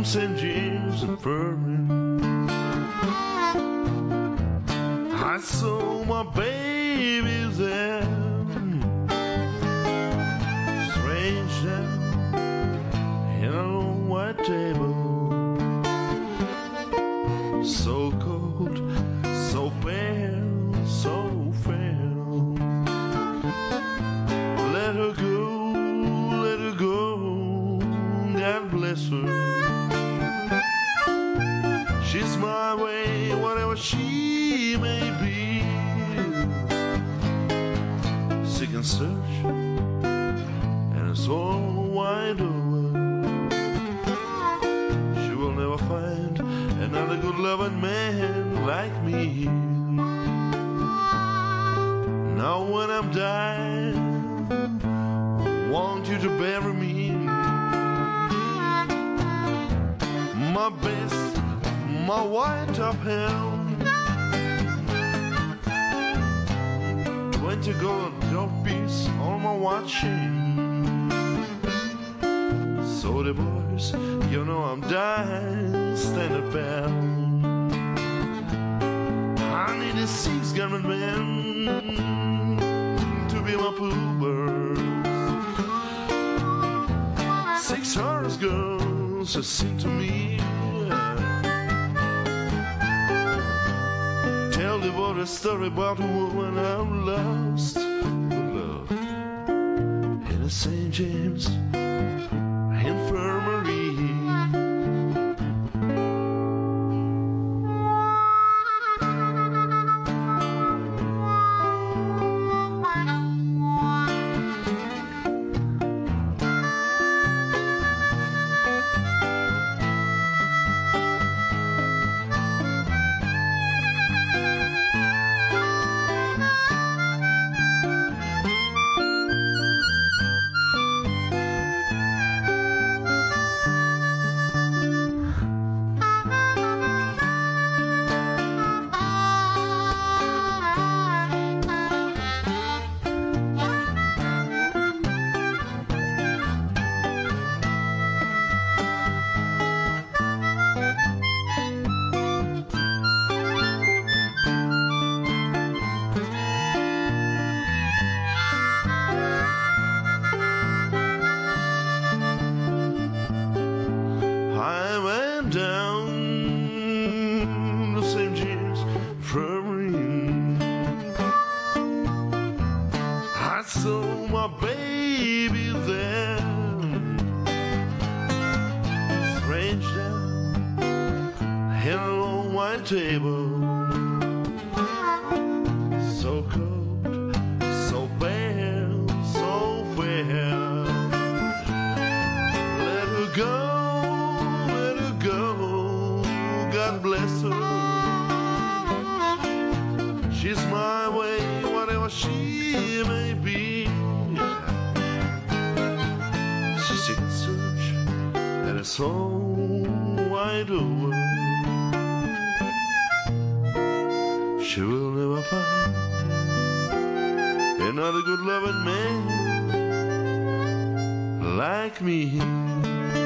St. James Infirmary. I saw my baby there, strange there, in a long white table, so cold, so pale, so fair. Let her go, God bless her. She's my way, whatever she may be. Seek and search, and it's all wide over. She will never find another good loving man like me. Now when I'm dying, I want you to bury me. My best, my white top hem, 20 gold piece on my watch chain. So the boys, you know I'm dying, stand up bound. I need a 6-gun man to be my pooper. 6 horse girls to sing to me. Tell the boy a story about a woman I've lost for love in a St. James Infirmary. Down to St. James Infirmary. I saw my baby there, strange down in a long white table, so cold, so bare, so fair. Let her go, God bless her. She's my way, whatever she may be. She's seek and search, and it's all wide over. She will never find another good loving man like me.